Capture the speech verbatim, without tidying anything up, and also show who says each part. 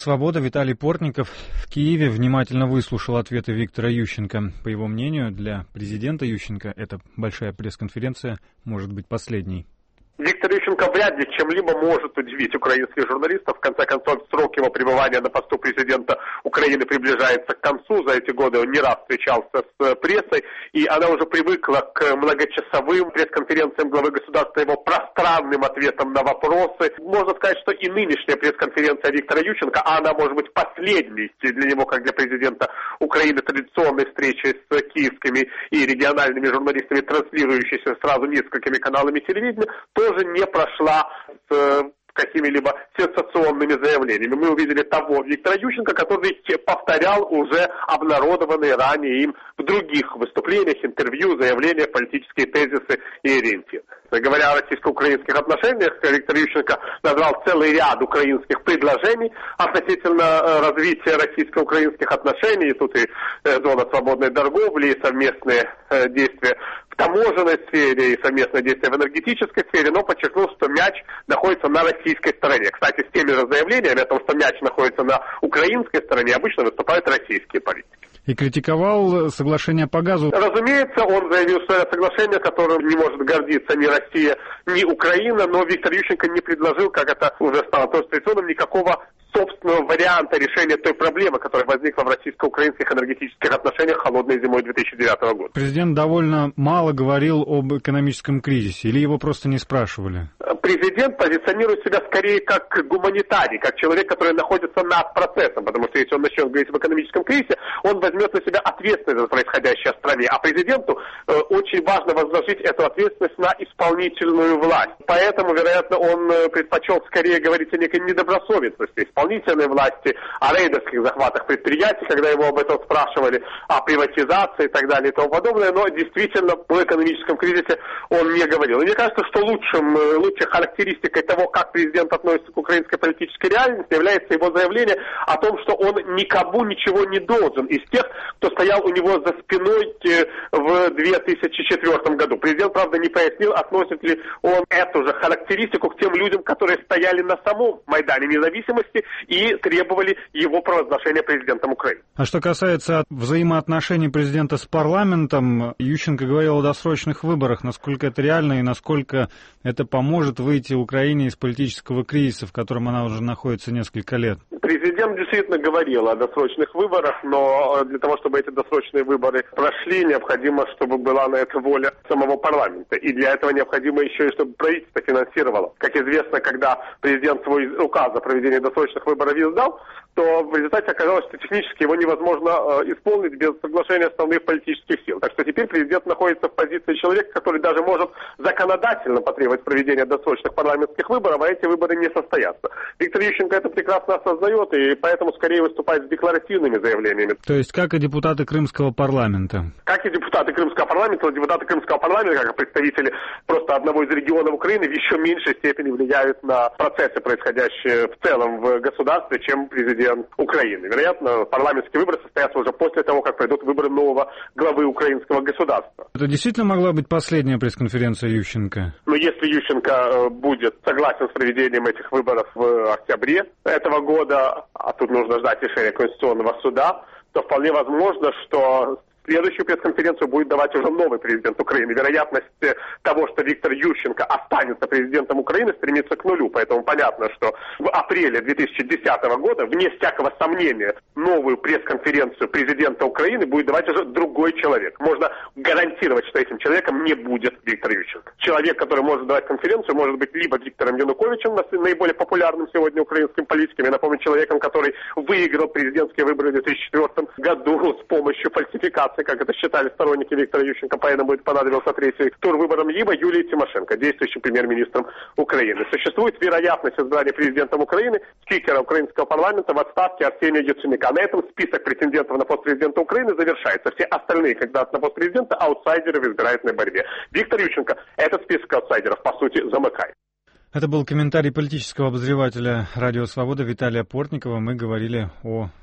Speaker 1: «Свобода», Виталий Портников в Киеве внимательно выслушал ответы Виктора Ющенко. По его мнению, для президента Ющенко эта большая пресс-конференция может быть последней.
Speaker 2: Виктор Ющенко вряд ли чем-либо может удивить украинских журналистов. В конце концов, срок его пребывания на посту президента Украины приближается к концу. За эти годы он не раз встречался с прессой, и она уже привыкла к многочасовым пресс-конференциям главы государства, его пространным ответам на вопросы. Можно сказать, что и нынешняя пресс-конференция Виктора Ющенко, а она может быть последней для него, как для президента Украины, традиционной встречей с киевскими и региональными журналистами, транслирующейся сразу несколькими каналами телевидения, тоже не прошла с какими-либо сенсационными заявлениями. Мы увидели того Виктора Ющенко, который повторял уже обнародованные ранее им в других выступлениях, интервью, заявления, политические тезисы и ориентиры. Говоря о российско-украинских отношениях, Виктор Ющенко назвал целый ряд украинских предложений относительно развития российско-украинских отношений. Тут и зона свободной торговли, и совместные действия в таможенной сфере, и совместные действия в энергетической сфере, но подчеркнул, что мяч находится на российской стороне. Кстати, с теми же заявлениями о том, что мяч находится на украинской стороне, обычно выступают российские политики.
Speaker 1: И критиковал соглашение по газу.
Speaker 2: Разумеется, он заявил, что это соглашение, которым не может гордиться ни Россия, ни Украина, но Виктор Ющенко не предложил, как это уже стало тоже традиционным, никакого собственного варианта решения той проблемы, которая возникла в российско-украинских энергетических отношениях холодной зимой две тысячи девятого года.
Speaker 1: Президент довольно мало говорил об экономическом кризисе, или его просто не спрашивали?
Speaker 2: Президент позиционирует себя скорее как гуманитарий, как человек, который находится над процессом, потому что если он начнет говорить об экономическом кризисе, он возьмет на себя ответственность за происходящее в стране, а президенту э, очень важно возложить эту ответственность на исполнительную власть. Поэтому, вероятно, он э, предпочел скорее говорить о некой недобросовестности исполнительной власти, о рейдерских захватах предприятий, когда его об этом спрашивали, о приватизации и так далее и тому подобное, но действительно о экономическом кризисе он не говорил. И мне кажется, что лучшим, лучшей характеристикой того, как президент относится к украинской политической реальности, является его заявление о том, что он никому ничего не должен из тех, кто стоял у него за спиной в две тысячи четвёртом году. Президент, правда, не пояснил, относит ли он эту же характеристику к тем людям, которые стояли на самом Майдане Независимости и требовали его провозглашения президентом Украины.
Speaker 1: А что касается взаимоотношений президента с парламентом, Ющенко говорил о досрочных выборах. Насколько это реально и насколько это поможет выйти Украине из политического кризиса, в котором она уже находится несколько лет?
Speaker 2: Президент действительно говорил о досрочных выборах, но для того, чтобы эти досрочные выборы прошли, необходимо, чтобы была на это воля самого парламента. И для этого необходимо еще и, чтобы правительство финансировало. Как известно, когда президент свой указ о проведении досрочных выборов издал, то в результате оказалось, что технически его невозможно э, исполнить без соглашения основных политических сил. Так что теперь президент находится в позиции человека, который даже может законодательно потребовать проведения досрочных парламентских выборов, а эти выборы не состоятся. Виктор Ющенко это прекрасно осознает, и поэтому скорее выступает с декларативными заявлениями.
Speaker 1: То есть как и депутаты Крымского парламента?
Speaker 2: Как и депутаты Крымского парламента, депутаты Крымского парламента, как и представители просто одного из регионов Украины, в еще меньшей степени влияют на процессы, происходящие в целом в государстве, чем президент Украины. Вероятно, парламентские выборы состоятся уже после того, как пройдут выборы нового главы украинского государства.
Speaker 1: Это действительно могла быть последняя пресс-конференция Ющенко?
Speaker 2: Но если Ющенко будет согласен с проведением этих выборов в октябре этого года, а тут нужно ждать решения Конституционного суда, то вполне возможно, что следующую пресс-конференцию будет давать уже новый президент Украины. Вероятность того, что Виктор Ющенко останется президентом Украины, стремится к нулю. Поэтому понятно, что в апреле две тысячи десятого года, вне всякого сомнения, новую пресс-конференцию президента Украины будет давать уже другой человек. Можно гарантировать, что этим человеком не будет Виктор Ющенко. Человек, который может давать конференцию, может быть либо Виктором Януковичем, наиболее популярным сегодня украинским политиком, я напомню, человеком, который выиграл президентские выборы в две тысячи четвёртом году с помощью фальсификации, как это считали сторонники Виктора Ющенко, поэтому будет понадобился третий тур выбором, либо Юлии Тимошенко, действующим премьер-министром Украины. Существует вероятность избрания президентом Украины спикера украинского парламента в отставке Арсения Яценюка. На этом список претендентов на пост президента Украины завершается. Все остальные кандидаты на пост президента аутсайдеры в избирательной борьбе. Виктор Ющенко этот список аутсайдеров, по сути, замыкает.
Speaker 1: Это был комментарий политического обозревателя «Радио Свобода» Виталия Портникова. Мы говорили о